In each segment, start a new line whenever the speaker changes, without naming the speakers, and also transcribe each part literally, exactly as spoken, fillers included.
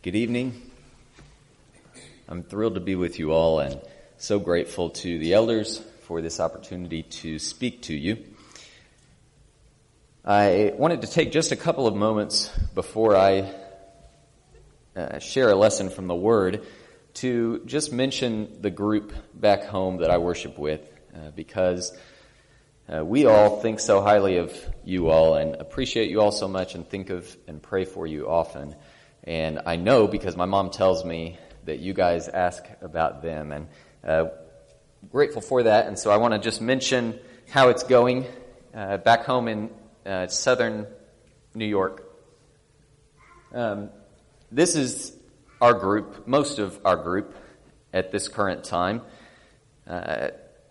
Good evening. I'm thrilled to be with you all and so grateful to the elders for this opportunity to speak to you. I wanted to take just a couple of moments before I uh, share a lesson from the Word to just mention the group back home that I worship with uh, because uh, we all think so highly of you all and appreciate you all so much and think of and pray for you often. And I know because my mom tells me that you guys ask about them, and uh, grateful for that. And so I want to just mention how it's going uh, back home in uh, southern New York. Um, this is our group, most of our group at this current time. Uh,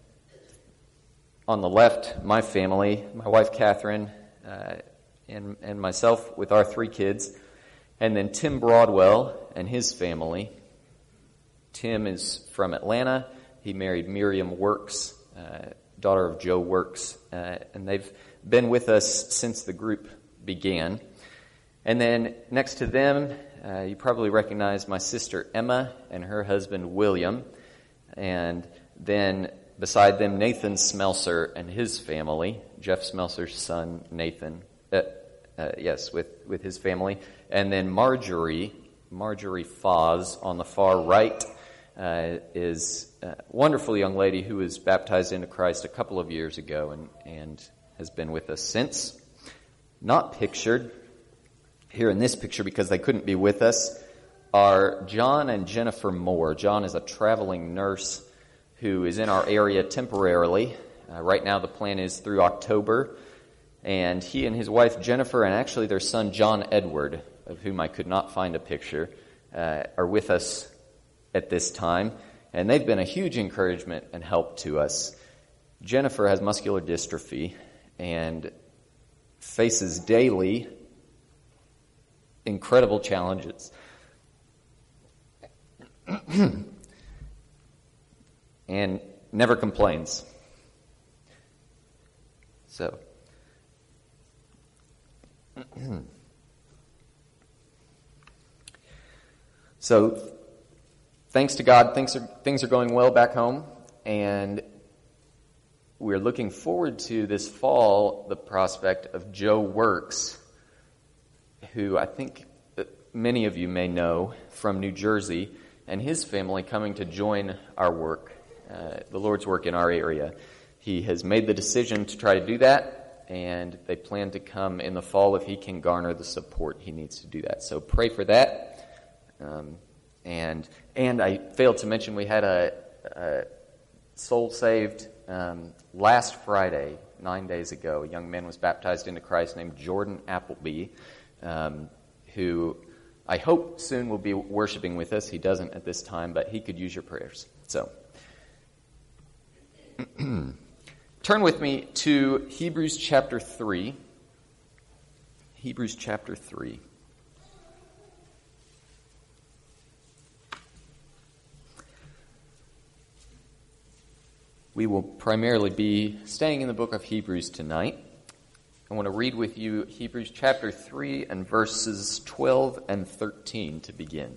on the left, my family, my wife Catherine, uh, and, and myself with our three kids. And then Tim Broadwell and his family. Tim is from Atlanta. He married Miriam Works, uh, daughter of Joe Works. Uh, and they've been with us since the group began. And then next to them, uh, you probably recognize my sister Emma and her husband William. And then beside them, Nathan Smelser and his family, Jeff Smelser's son Nathan. Uh, uh, yes, with, with his family. And then Marjorie, Marjorie Foz on the far right uh, is a wonderful young lady who was baptized into Christ a couple of years ago and, and has been with us since. Not pictured here in this picture because they couldn't be with us are John and Jennifer Moore. John is a traveling nurse who is in our area temporarily. Uh, right now the plan is through October. And he and his wife Jennifer and actually their son John Edward, of whom I could not find a picture, uh, are with us at this time. And they've been a huge encouragement and help to us. Jennifer has muscular dystrophy and faces daily incredible challenges. And never complains. So... So, thanks to God, things are, things are going well back home, and we're looking forward to this fall the prospect of Joe Works, who I think many of you may know from New Jersey, and his family coming to join our work, uh, the Lord's work in our area. He has made the decision to try to do that, and they plan to come in the fall if he can garner the support he needs to do that. So pray for that. Um, and and I failed to mention we had a, a soul saved um, last Friday, nine days ago. A young man was baptized into Christ named Jordan Appleby, um, who I hope soon will be worshiping with us. He doesn't at this time, but he could use your prayers. So... Turn with me to Hebrews chapter three. Hebrews chapter three. We will primarily be staying in the book of Hebrews tonight. I want to read with you Hebrews chapter three and verses twelve and thirteen to begin.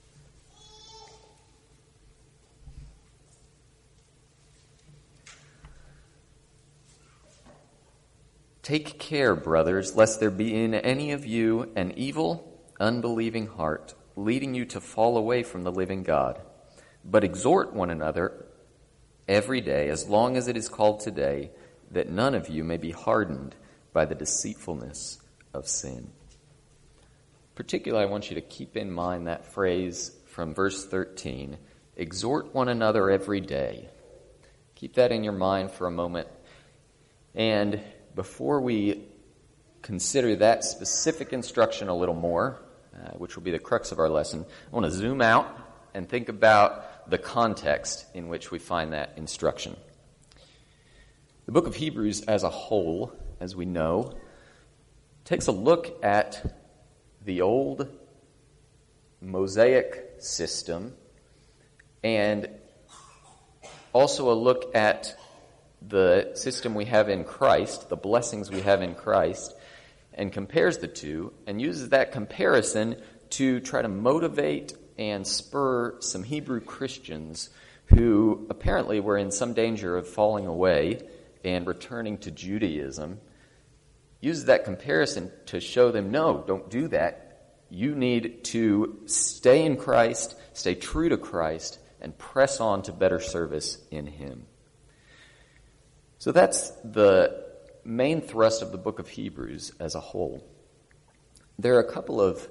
Take care, brothers, lest there be in any of you an evil, unbelieving heart, leading you to fall away from the living God. But exhort one another every day, as long as it is called today, that none of you may be hardened by the deceitfulness of sin. Particularly, I want you to keep in mind that phrase from verse thirteen, exhort one another every day. Keep that in your mind for a moment. And before we consider that specific instruction a little more, uh, which will be the crux of our lesson, I want to zoom out and think about the context in which we find that instruction. The book of Hebrews as a whole, as we know, takes a look at the old Mosaic system and also a look at the system we have in Christ, the blessings we have in Christ, and compares the two and uses that comparison to try to motivate and spur some Hebrew Christians who apparently were in some danger of falling away and returning to Judaism. Uses that comparison to show them, no, don't do that. You need to stay in Christ, stay true to Christ, and press on to better service in Him. So that's the main thrust of the book of Hebrews as a whole. There are a couple of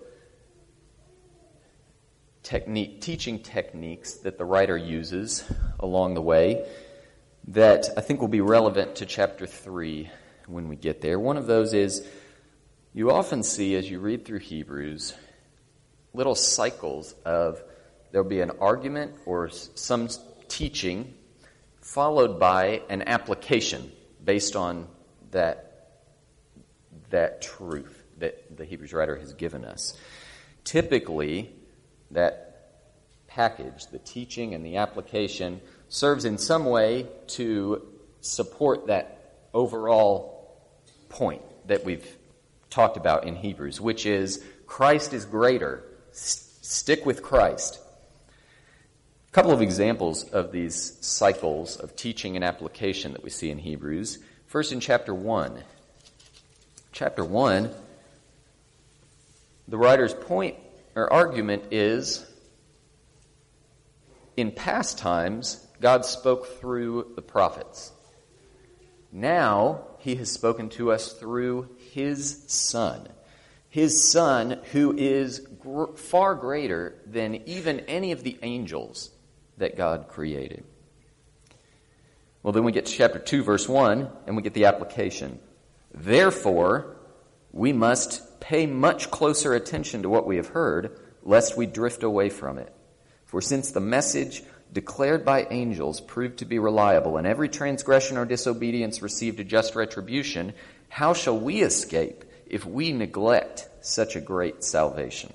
technique, teaching techniques that the writer uses along the way that I think will be relevant to chapter three when we get there. One of those is you often see as you read through Hebrews little cycles of there'll be an argument or some teaching followed by an application based on that, that truth that the Hebrews writer has given us. Typically, that package, the teaching and the application, serves in some way to support that overall point that we've talked about in Hebrews, which is Christ is greater. S- stick with Christ. A couple of examples of these cycles of teaching and application that we see in Hebrews. First in chapter one. Chapter one, the writer's point or argument is, in past times, God spoke through the prophets. Now, He has spoken to us through His Son. His Son, who is gr- far greater than even any of the angels that God created. Well, then we get to chapter two, verse one, and we get the application. Therefore, we must pay much closer attention to what we have heard, lest we drift away from it. For since the message declared by angels proved to be reliable, and every transgression or disobedience received a just retribution, how shall we escape if we neglect such a great salvation?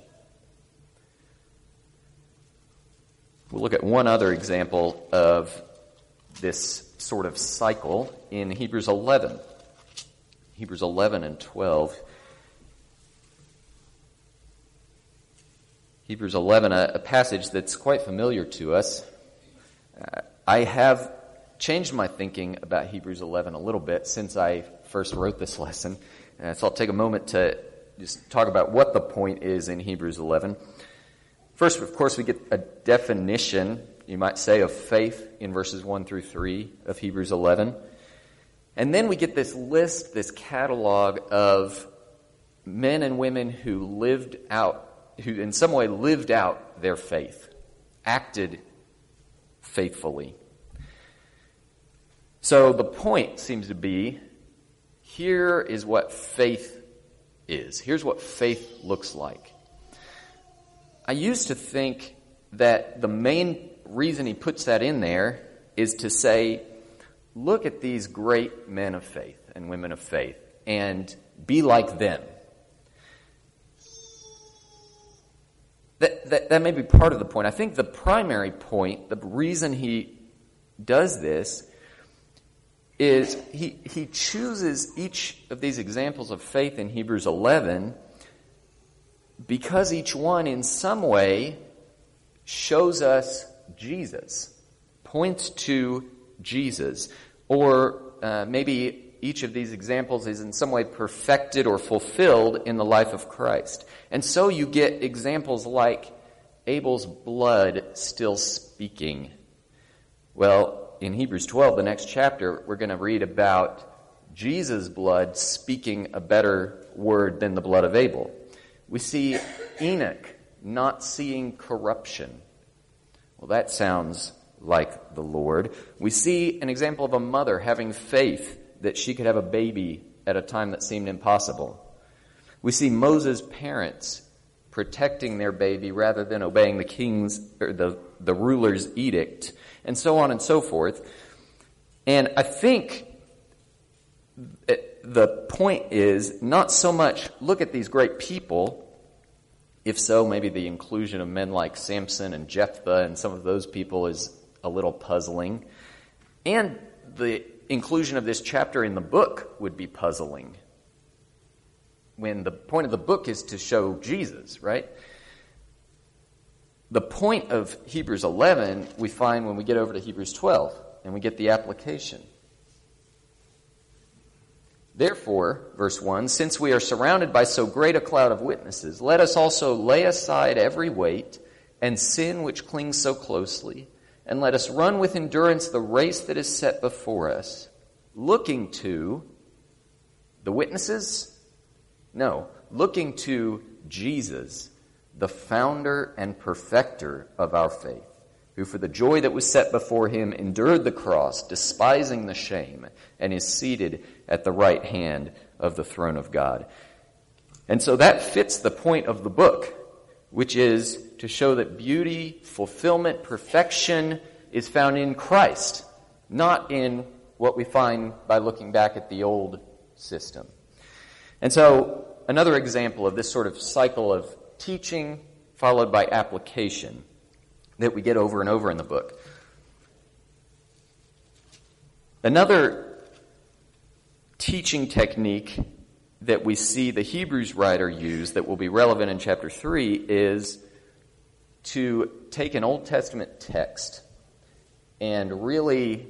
We'll look at one other example of this sort of cycle in Hebrews eleven. Hebrews eleven and twelve. Hebrews eleven, a, a passage that's quite familiar to us. Uh, I have changed my thinking about Hebrews eleven a little bit since I first wrote this lesson. Uh, so I'll take a moment to just talk about what the point is in Hebrews eleven. First, of course, we get a definition, you might say, of faith in verses one through three of Hebrews eleven. And then we get this list, this catalog of men and women who lived out, who in some way lived out their faith, acted faithfully. So the point seems to be, here is what faith is. Here's what faith looks like. I used to think that the main reason he puts that in there is to say, look at these great men of faith and women of faith and be like them. That, that, that may be part of the point. I think the primary point, the reason he does this, is he, he chooses each of these examples of faith in Hebrews eleven because each one in some way shows us Jesus, points to Jesus, or uh, maybe each of these examples is in some way perfected or fulfilled in the life of Christ. And so you get examples like Abel's blood still speaking. Well, in Hebrews twelve, the next chapter, we're going to read about Jesus' blood speaking a better word than the blood of Abel. We see Enoch not seeing corruption. Well, that sounds like the Lord. We see an example of a mother having faith that she could have a baby at a time that seemed impossible. We see Moses' parents protecting their baby rather than obeying the king's or the, the ruler's edict, and so on and so forth. And I think the point is not so much look at these great people. If so, maybe the inclusion of men like Samson and Jephthah and some of those people is a little puzzling. And the inclusion of this chapter in the book would be puzzling, when the point of the book is to show Jesus, right? the point of Hebrews eleven we find when we get over to Hebrews twelve, and we get the application. Therefore, verse one, since we are surrounded by so great a cloud of witnesses, let us also lay aside every weight and sin which clings so closely, and let us run with endurance the race that is set before us, looking to the witnesses? No, looking to Jesus, the founder and perfecter of our faith, who for the joy that was set before him endured the cross, despising the shame, and is seated at the right hand of the throne of God. And so that fits the point of the book, which is to show that beauty, fulfillment, perfection is found in Christ, not in what we find by looking back at the old system. And so another example of this sort of cycle of teaching followed by application that we get over and over in the book. Another teaching technique that we see the Hebrews writer use that will be relevant in chapter three is to take an Old Testament text and really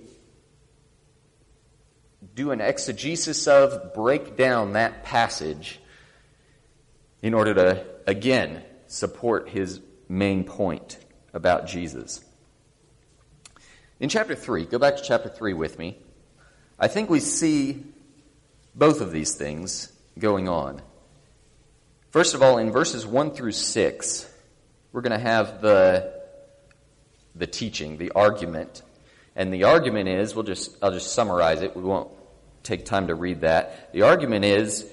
do an exegesis of, break down that passage in order to, again, support his main point about Jesus. In chapter three, go back to chapter three with me. I think we see both of these things going on. First of all, in verses one through six, we're going to have the the teaching, the argument. And the argument is, we'll just I'll just summarize it. We won't take time to read that. The argument is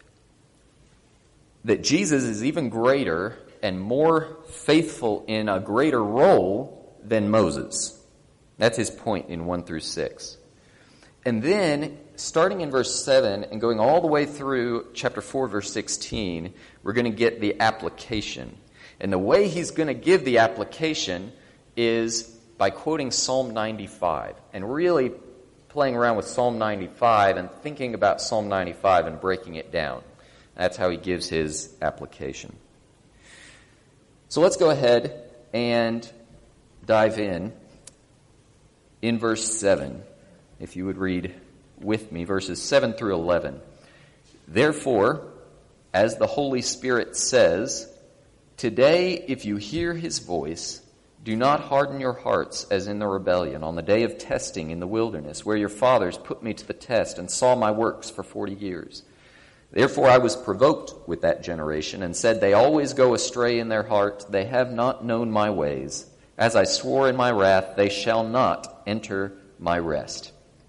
that Jesus is even greater and more faithful in a greater role than Moses. That's his point in one through six. And then, starting in verse seven and going all the way through chapter four, verse sixteen, we're going to get the application. And the way he's going to give the application is by quoting Psalm ninety-five and really playing around with Psalm ninety-five and thinking about Psalm ninety-five and breaking it down. That's how he gives his application. So let's go ahead and dive in. In verse seven, if you would read with me, verses seven through eleven. Therefore, as the Holy Spirit says, today if you hear his voice, do not harden your hearts as in the rebellion on the day of testing in the wilderness, where your fathers put me to the test and saw my works for forty years. Therefore I was provoked with that generation and said, they always go astray in their heart. They have not known my ways. As I swore in my wrath, they shall not enter my rest.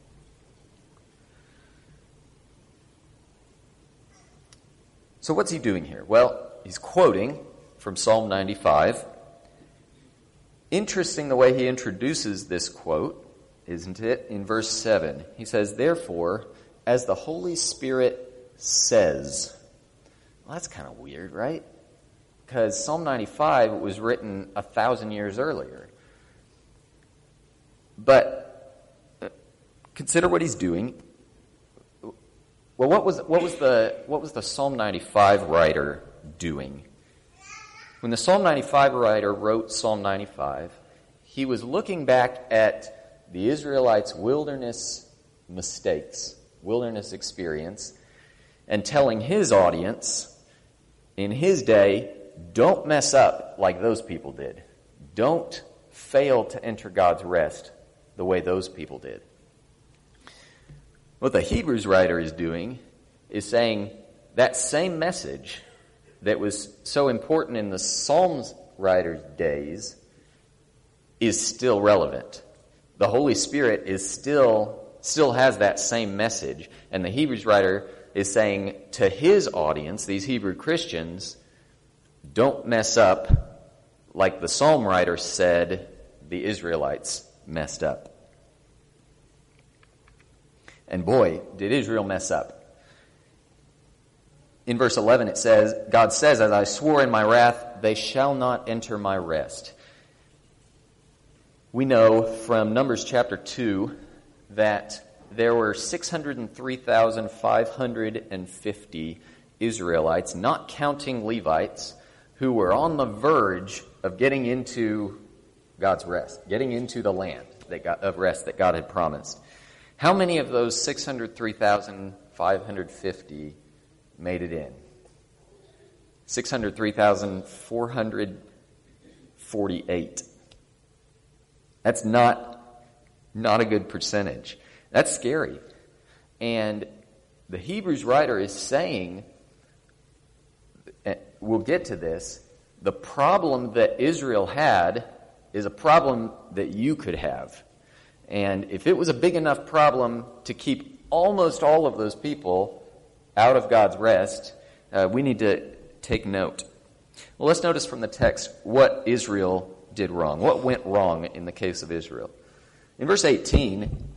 So what's he doing here? Well, he's quoting from Psalm ninety-five. Interesting the way he introduces this quote, isn't it? In verse seven, he says, therefore, as the Holy Spirit says. Well, that's kind of weird, right? Because Psalm ninety-five was written a thousand years earlier. But consider what he's doing. Well, what was what was the what was the Psalm ninety-five writer doing? When the Psalm ninety-five writer wrote Psalm ninety-five, he was looking back at the Israelites' wilderness mistakes, wilderness experience, and telling his audience, in his day, don't mess up like those people did. Don't fail to enter God's rest the way those people did. What the Hebrews writer is doing is saying that same message that was so important in the Psalms writer's days is still relevant. The Holy Spirit is still still has that same message, and the Hebrews writer is saying to his audience, these Hebrew Christians, don't mess up like the Psalm writer said the Israelites messed up. And boy, did Israel mess up. In verse eleven it says, God says, as I swore in my wrath, they shall not enter my rest. We know from Numbers chapter two that there were six hundred three thousand five hundred fifty Israelites, not counting Levites, who were on the verge of getting into God's rest, getting into the land that God, of rest that God had promised. How many of those six hundred three thousand five hundred fifty made it in? six hundred three thousand four hundred forty-eight. That's not, not a good percentage. That's scary. And the Hebrews writer is saying, we'll get to this, the problem that Israel had is a problem that you could have. And if it was a big enough problem to keep almost all of those people out of God's rest, uh, we need to take note. Well, let's notice from the text what Israel did wrong. What went wrong in the case of Israel? In verse eighteen,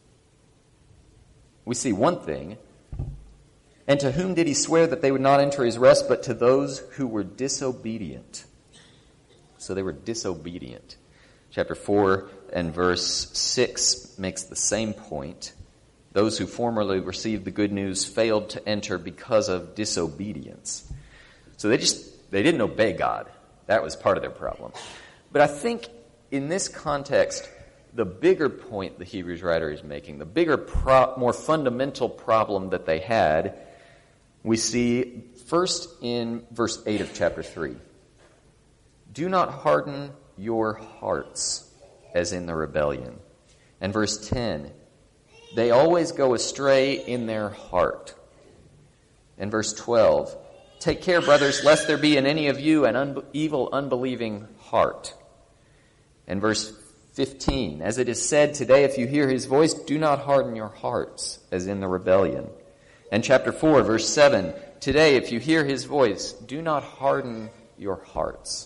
we see one thing. And to whom did he swear that they would not enter his rest, but to those who were disobedient? So they were disobedient. Chapter four and verse six makes the same point. Those who formerly received the good news failed to enter because of disobedience. So they just, they didn't obey God. That was part of their problem. But I think in this context, the bigger point the Hebrews writer is making, the bigger, pro- more fundamental problem that they had, we see first in verse eight of chapter three. Do not harden your hearts as in the rebellion. And verse ten, they always go astray in their heart. And verse twelve, take care, brothers, lest there be in any of you an un- evil, unbelieving heart. And verse fifteen, as it is said today, if you hear his voice, do not harden your hearts as in the rebellion. And chapter four, verse seven, today, if you hear his voice, do not harden your hearts.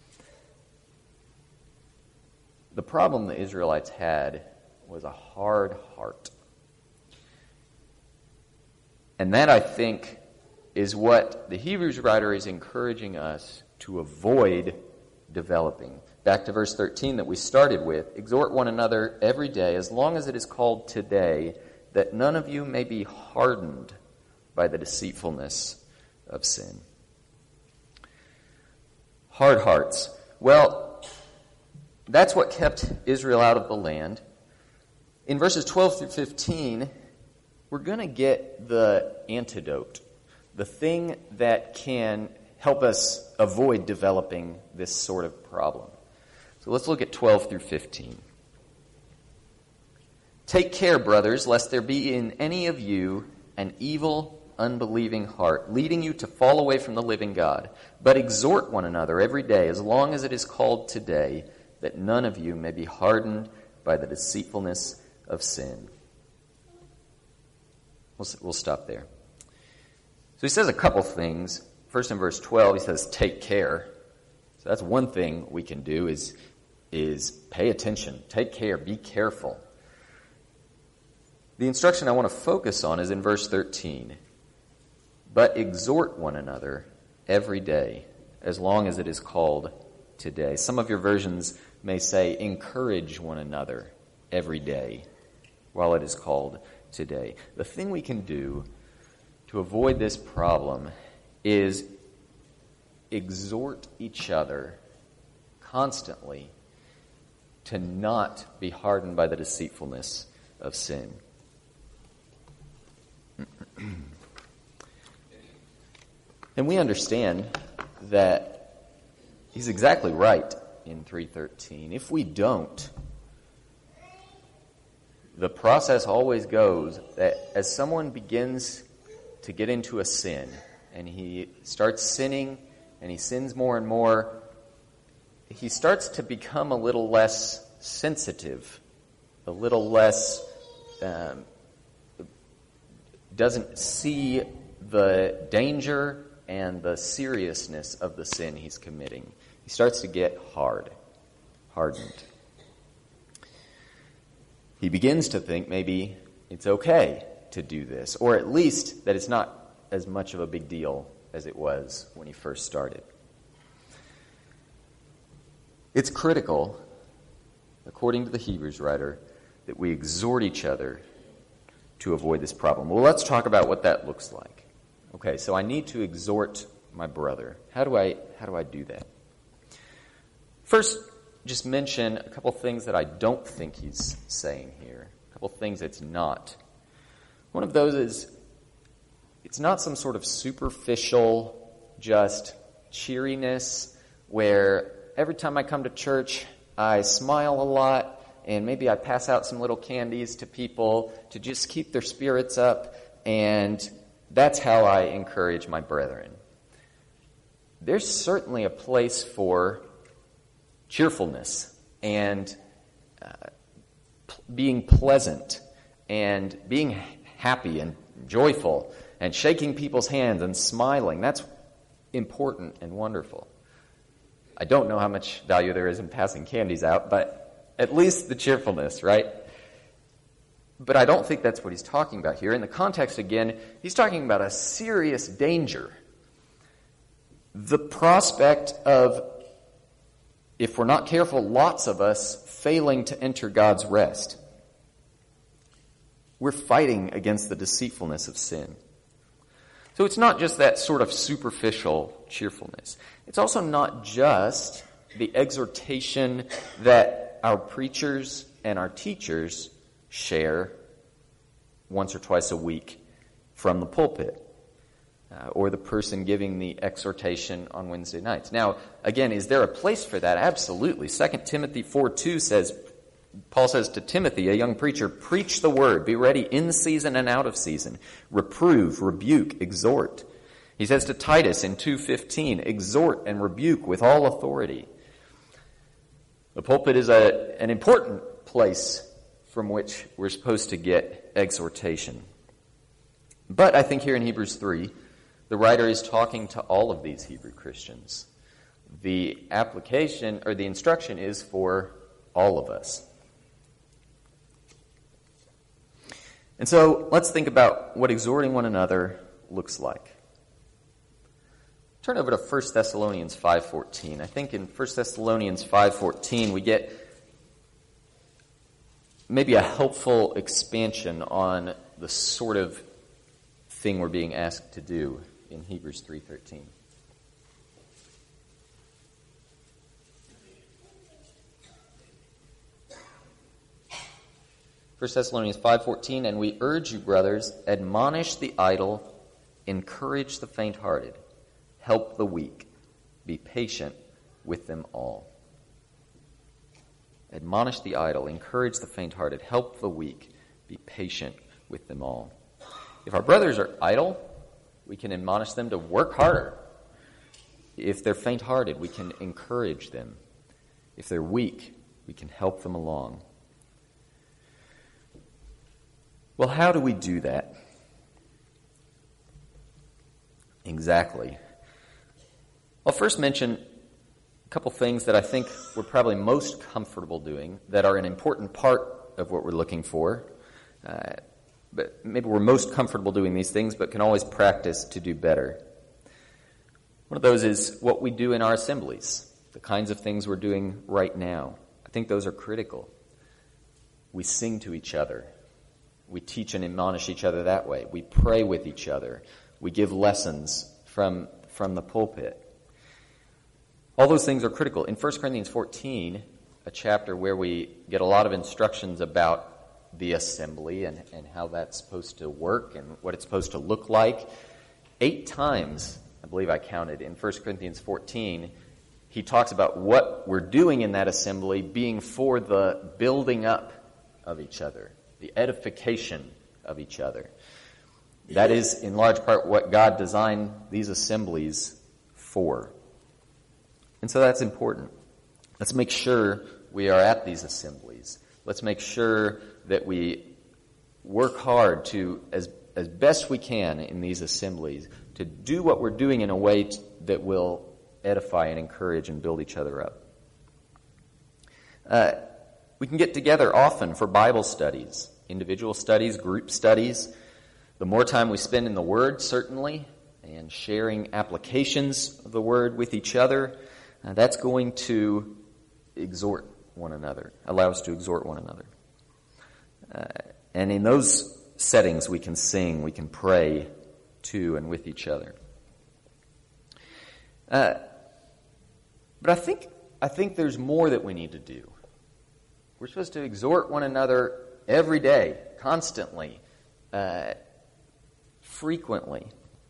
The problem the Israelites had was a hard heart. And that, I think, is what the Hebrews writer is encouraging us to avoid developing. Back to verse thirteen that we started with, exhort one another every day, as long as it is called today, that none of you may be hardened by the deceitfulness of sin. Hard hearts. Well, that's what kept Israel out of the land. In verses twelve through fifteen, we're going to get the antidote, the thing that can help us avoid developing this sort of problem. So let's look at twelve through fifteen. Take care, brothers, lest there be in any of you an evil, unbelieving heart, leading you to fall away from the living God. But exhort one another every day, as long as it is called today, that none of you may be hardened by the deceitfulness of sin. We'll, we'll stop there. So he says a couple things. First in verse twelve, he says, take care. So that's one thing we can do is, is pay attention, take care, be careful. The instruction I want to focus on is in verse thirteen. But exhort one another every day, as long as it is called today. Some of your versions may say, encourage one another every day, while it is called today. The thing we can do to avoid this problem is exhort each other constantly to not be hardened by the deceitfulness of sin. And we understand that he's exactly right in three thirteen. If we don't, the process always goes that as someone begins to get into a sin, and he starts sinning, and he sins more and more, he starts to become a little less sensitive, a little less, um, doesn't see the danger and the seriousness of the sin he's committing. He starts to get hard, hardened. He begins to think maybe it's okay to do this, or at least that it's not as much of a big deal as it was when he first started. It's critical, according to the Hebrews writer, that we exhort each other to avoid this problem. Well, let's talk about what that looks like. Okay, so I need to exhort my brother. How do I how do I do that? First, just mention a couple things that I don't think he's saying here, a couple things it's not. One of those is, it's not some sort of superficial, just cheeriness where every time I come to church, I smile a lot and maybe I pass out some little candies to people to just keep their spirits up, and that's how I encourage my brethren. There's certainly a place for cheerfulness and uh, p- being pleasant and being happy and joyful and shaking people's hands and smiling. That's important and wonderful. I don't know how much value there is in passing candies out, but at least the cheerfulness, right? But I don't think that's what he's talking about here. In the context, again, he's talking about a serious danger. The prospect of, if we're not careful, lots of us failing to enter God's rest. We're fighting against the deceitfulness of sin. So it's not just that sort of superficial cheerfulness. It's also not just the exhortation that our preachers and our teachers share once or twice a week from the pulpit, uh, or the person giving the exhortation on Wednesday nights. Now, again, is there a place for that? Absolutely. Second Timothy four two says, Paul says to Timothy, a young preacher, preach the word, be ready in season and out of season, reprove, rebuke, exhort. He says to Titus in two fifteen, exhort and rebuke with all authority. The pulpit is a, an important place from which we're supposed to get exhortation. But I think here in Hebrews three, the writer is talking to all of these Hebrew Christians. The application or the instruction is for all of us. And so let's think about what exhorting one another looks like. Turn over to First Thessalonians five fourteen. I think in First Thessalonians five fourteen we get maybe a helpful expansion on the sort of thing we're being asked to do in Hebrews three thirteen. First Thessalonians five fourteen, and we urge you, brothers, admonish the idle, encourage the faint-hearted, help the weak, be patient with them all. Admonish the idle, encourage the faint-hearted, help the weak, be patient with them all. If our brothers are idle, we can admonish them to work harder. If they're faint-hearted, we can encourage them. If they're weak, we can help them along. Well, how do we do that? Exactly. I'll first mention a couple things that I think we're probably most comfortable doing that are an important part of what we're looking for. Uh, but maybe we're most comfortable doing these things, but can always practice to do better. One of those is what we do in our assemblies, the kinds of things we're doing right now. I think those are critical. We sing to each other. We teach and admonish each other that way. We pray with each other. We give lessons from, from the pulpit. All those things are critical. In First Corinthians fourteen, a chapter where we get a lot of instructions about the assembly and, and how that's supposed to work and what it's supposed to look like, eight times, I believe I counted, in First Corinthians fourteen, he talks about what we're doing in that assembly being for the building up of each other, the edification of each other. That is, in large part, what God designed these assemblies for. And so that's important. Let's make sure we are at these assemblies. Let's make sure that we work hard to, as, as best we can in these assemblies, to do what we're doing in a way t- that will edify and encourage and build each other up. Uh, we can get together often for Bible studies, individual studies, group studies. The more time we spend in the Word, certainly, and sharing applications of the Word with each other, uh, that's going to exhort one another, allow us to exhort one another. Uh, and in those settings, we can sing, we can pray to and with each other. Uh, but I think I think there's more that we need to do. We're supposed to exhort one another every day, constantly, uh, frequently.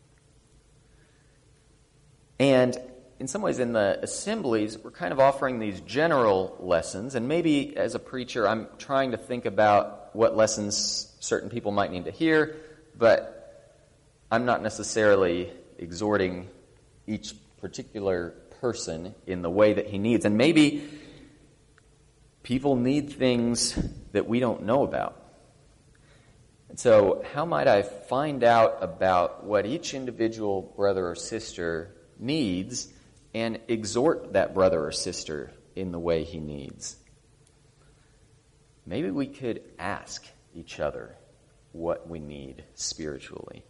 And in some ways, in the assemblies, we're kind of offering these general lessons, and maybe as a preacher, I'm trying to think about what lessons certain people might need to hear, but I'm not necessarily exhorting each particular person in the way that he needs. And maybe people need things that we don't know about. And so how might I find out about what each individual brother or sister needs and exhort that brother or sister in the way he needs? Maybe we could ask each other what we need spiritually.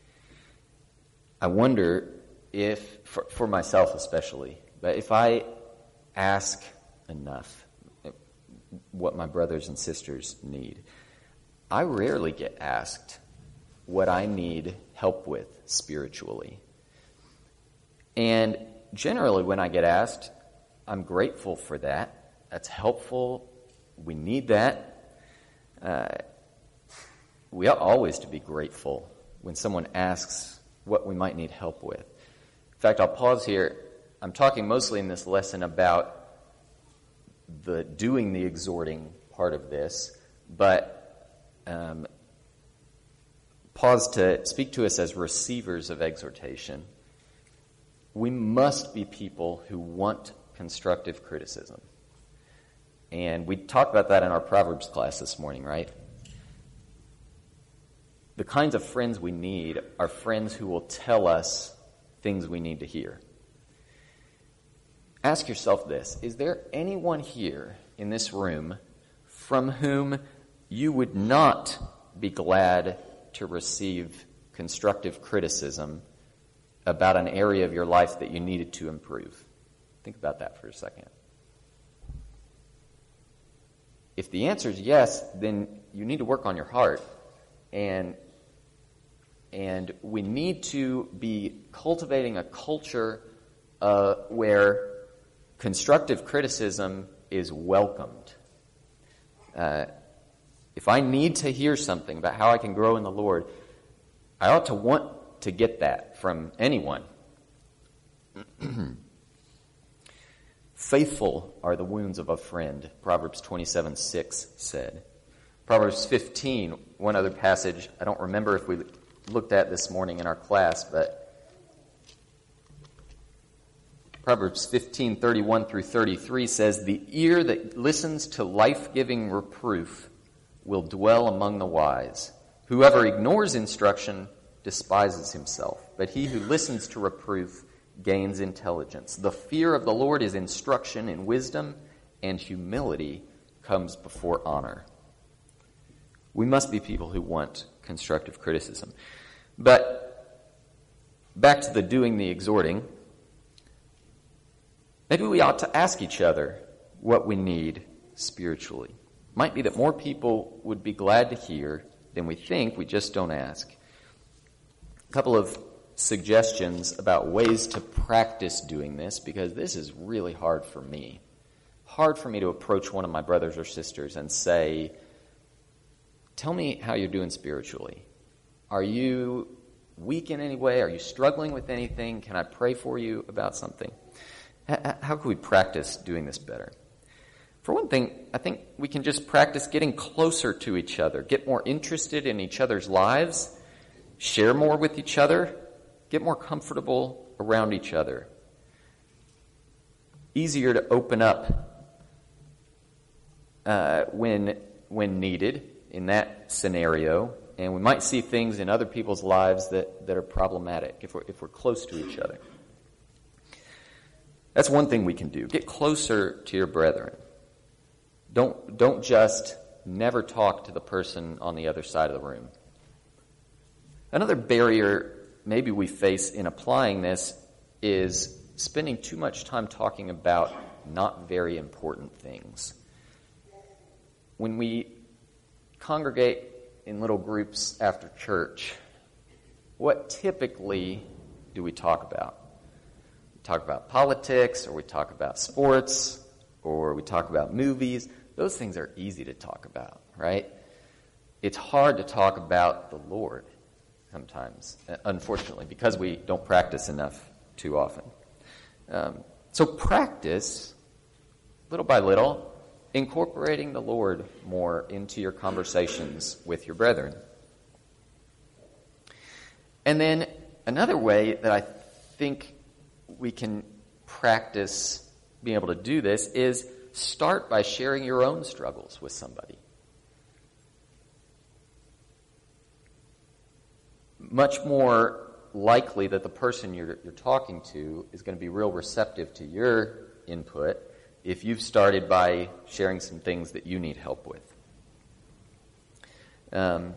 I wonder if, for, for myself especially, but if I ask enough what my brothers and sisters need, I rarely get asked what I need help with spiritually. And generally when I get asked, I'm grateful for that. That's helpful. We need that. Uh, we ought always to be grateful when someone asks what we might need help with. In fact, I'll pause here. I'm talking mostly in this lesson about the doing the exhorting part of this, but um, pause to speak to us as receivers of exhortation. We must be people who want constructive criticism. And we talked about that in our Proverbs class this morning, right? The kinds of friends we need are friends who will tell us things we need to hear. Ask yourself this: is there anyone here in this room from whom you would not be glad to receive constructive criticism about an area of your life that you needed to improve? Think about that for a second. If the answer is yes, then you need to work on your heart. And, and we need to be cultivating a culture uh, where constructive criticism is welcomed. Uh, if I need to hear something about how I can grow in the Lord, I ought to want to get that from anyone. Faithful are the wounds of a friend, Proverbs twenty-seven six said. Proverbs fifteen, one other passage I don't remember if we looked at this morning in our class, but Proverbs fifteen thirty-one through thirty-three says, "The ear that listens to life-giving reproof will dwell among the wise. Whoever ignores instruction despises himself, but he who listens to reproof gains intelligence. The fear of the Lord is instruction in wisdom, and humility comes before honor." We must be people who want constructive criticism. But back to the doing the exhorting, maybe we ought to ask each other what we need spiritually. Might be that more people would be glad to hear than we think, we just don't ask. A couple of suggestions about ways to practice doing this, because this is really hard for me. Hard for me to approach one of my brothers or sisters and say, "Tell me how you're doing spiritually. Are you weak in any way? Are you struggling with anything? Can I pray for you about something?" How can we practice doing this better? For one thing, I think we can just practice getting closer to each other, get more interested in each other's lives, share more with each other, get more comfortable around each other. Easier to open up uh, when when needed in that scenario, and we might see things in other people's lives that, that are problematic if we're, if we're close to each other. That's one thing we can do. Get closer to your brethren. Don't, don't just never talk to the person on the other side of the room. Another barrier maybe we face in applying this is spending too much time talking about not very important things. When we congregate in little groups after church, what typically do we talk about? talk about politics, or we talk about sports, or we talk about movies. Those things are easy to talk about, right? It's hard to talk about the Lord sometimes, unfortunately, because we don't practice enough too often. Um, so practice, little by little, incorporating the Lord more into your conversations with your brethren. And then another way that I think we can practice being able to do this is start by sharing your own struggles with somebody. Much more likely that the person you're, you're talking to is going to be real receptive to your input if you've started by sharing some things that you need help with. Um,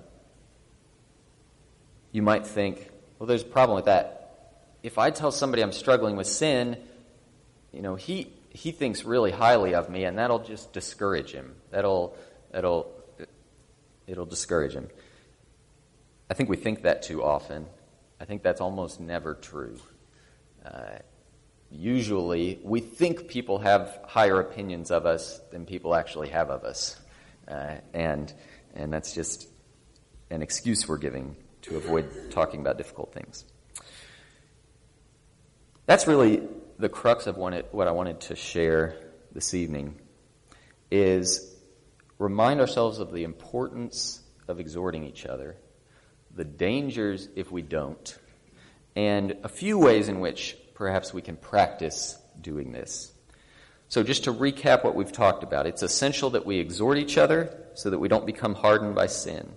you might think, well, there's a problem with that. If I tell somebody I'm struggling with sin, you know, he he thinks really highly of me, and that'll just discourage him. That'll that'll it'll discourage him. I think we think that too often. I think that's almost never true. Uh, usually, we think people have higher opinions of us than people actually have of us, uh, and and that's just an excuse we're giving to avoid talking about difficult things. That's really the crux of what I wanted to share this evening, is remind ourselves of the importance of exhorting each other, the dangers if we don't, and a few ways in which perhaps we can practice doing this. So just to recap what we've talked about, it's essential that we exhort each other so that we don't become hardened by sin.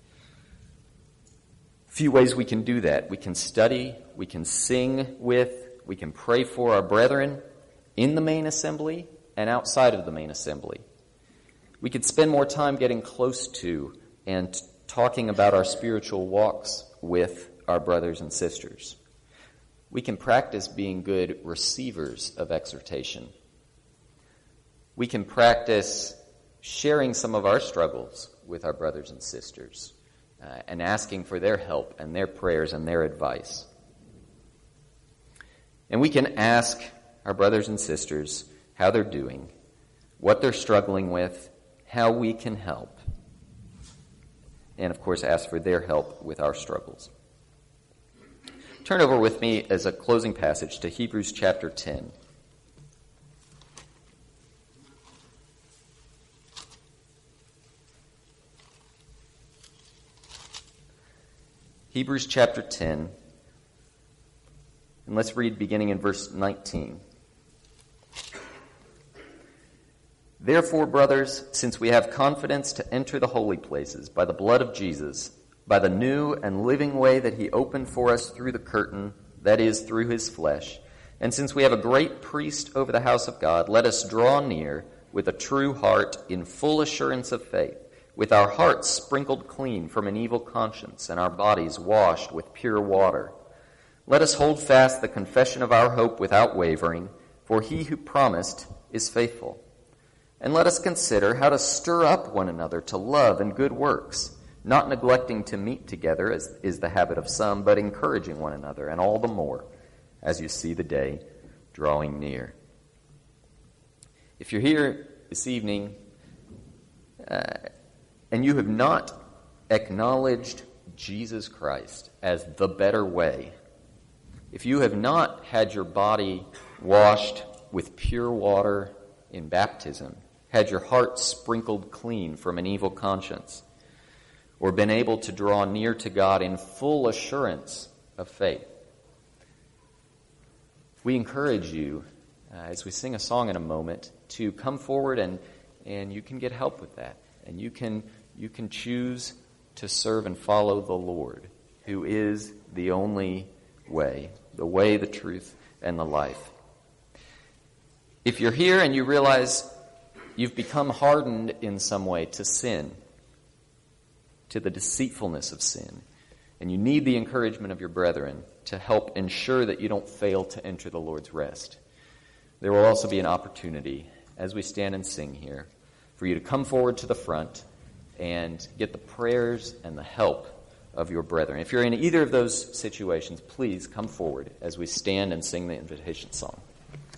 A few ways we can do that. We can study, we can sing with, we can pray for our brethren in the main assembly and outside of the main assembly. We could spend more time getting close to and talking about our spiritual walks with our brothers and sisters. We can practice being good receivers of exhortation. We can practice sharing some of our struggles with our brothers and sisters uh, and asking for their help and their prayers and their advice. And we can ask our brothers and sisters how they're doing, what they're struggling with, how we can help. And, of course, ask for their help with our struggles. Turn over with me as a closing passage to Hebrews chapter ten. Hebrews chapter ten. And let's read beginning in verse nineteen. Therefore, brothers, since we have confidence to enter the holy places by the blood of Jesus, by the new and living way that he opened for us through the curtain, that is, through his flesh, and since we have a great priest over the house of God, let us draw near with a true heart in full assurance of faith, with our hearts sprinkled clean from an evil conscience and our bodies washed with pure water. Let us hold fast the confession of our hope without wavering, for he who promised is faithful. And let us consider how to stir up one another to love and good works, not neglecting to meet together, as is the habit of some, but encouraging one another, and all the more as you see the day drawing near. If you're here this evening uh, and you have not acknowledged Jesus Christ as the better way, if you have not had your body washed with pure water in baptism, had your heart sprinkled clean from an evil conscience, or been able to draw near to God in full assurance of faith, we encourage you, uh, as we sing a song in a moment, to come forward and, and you can get help with that. And you can, you can choose to serve and follow the Lord, who is the only way, the way, the truth, and the life. If you're here and you realize you've become hardened in some way to sin, to the deceitfulness of sin, and you need the encouragement of your brethren to help ensure that you don't fail to enter the Lord's rest, there will also be an opportunity, as we stand and sing here, for you to come forward to the front and get the prayers and the help of your brethren. If you're in either of those situations, please come forward as we stand and sing the invitation song.